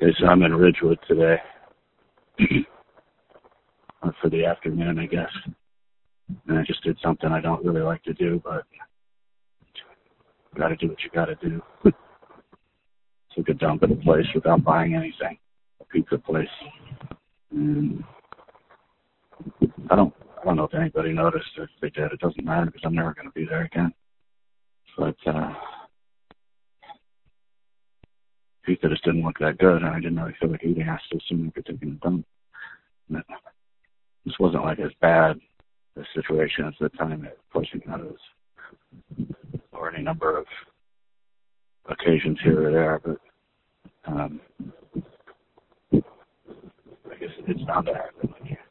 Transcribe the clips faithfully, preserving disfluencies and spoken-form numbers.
Okay, so I'm in Ridgewood today for the afternoon, I guess. And I just did something I don't really like to do, but you got to do what you got to do. Took a dump at a place without buying anything, a pizza place. And I don't, I don't know if anybody noticed, or if they did. It doesn't matter because I'm never going to be there again. But uh, pizza just didn't look that good, and I didn't really feel like eating. I still assumed we were taking a dump. And it, this wasn't like as bad a situation as the time it forcing out of this, or any number of occasions here or there, but um, I guess it's not that hard when you,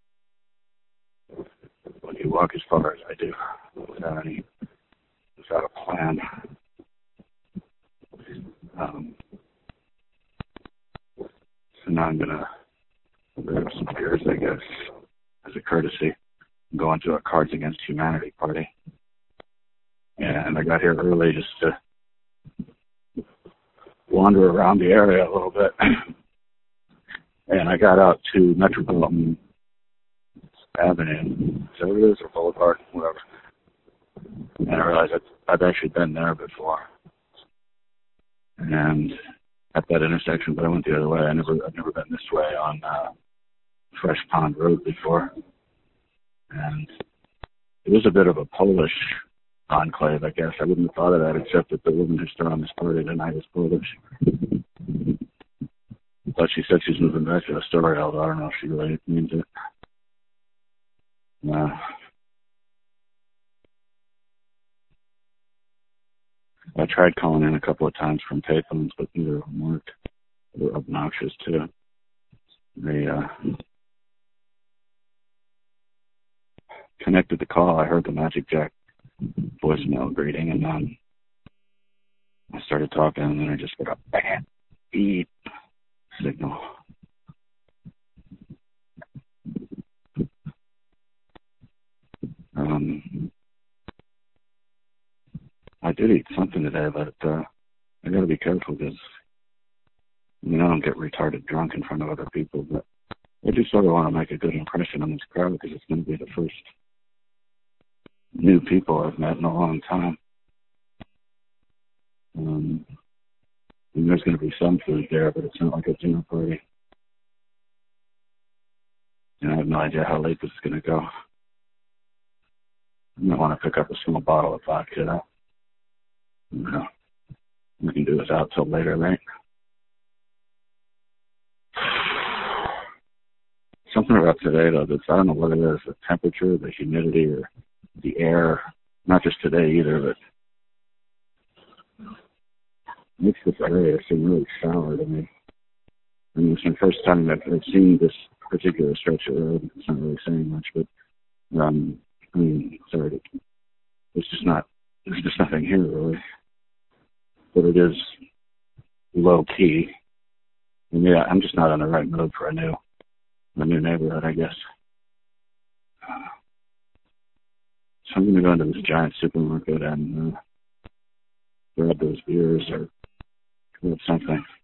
when you walk as far as I do without any, without a plan. Um, so now I'm gonna grab some beers, I guess, as a courtesy, and go into a Cards Against Humanity party. And I got here early just to wander around the area a little bit. And I got out to Metropolitan Avenue, so it is, or Boulevard, whatever. And I realized I've, I've actually been there before. And at that intersection, but I went the other way. I never, I've never been this way on uh, Fresh Pond Road before. And it was a bit of a Polish enclave, I guess. I wouldn't have thought of that, except that the woman who's throwing this party tonight is Polish. But she said she's moving back to Astoria, although I don't know if she really means it. Uh, I tried calling in a couple of times from payphones, but neither of them worked. They were obnoxious, too. They uh, connected the call. I heard the Magic Jack voicemail greeting, and then I started talking, and then I just got a bam, beep signal. Um, I did eat something today, but uh, I got to be careful because I mean, I don't get retarded drunk in front of other people, but I do sort of want to make a good impression on this crowd because it's going to be the first new people I've met in a long time. Um, and there's going to be some food there, but it's not like a dinner party. And I have no idea how late this is going to go. I might want to pick up a small bottle of vodka, though. You know, we can do this out till later, right? Something about today, though, that's, I don't know what it is, the temperature, the humidity, or the air, not just today either, but makes this area seem really sour to me. I mean, it's my first time that I've seen this particular stretch of road. It's not really saying much, but, um, I mean, sorry, it's just not, there's just nothing here, really. But it is low-key. And yeah, I'm just not in the right mood for a new, a new neighborhood, I guess. So I'm going to go into this giant supermarket and uh, grab those beers or grab something.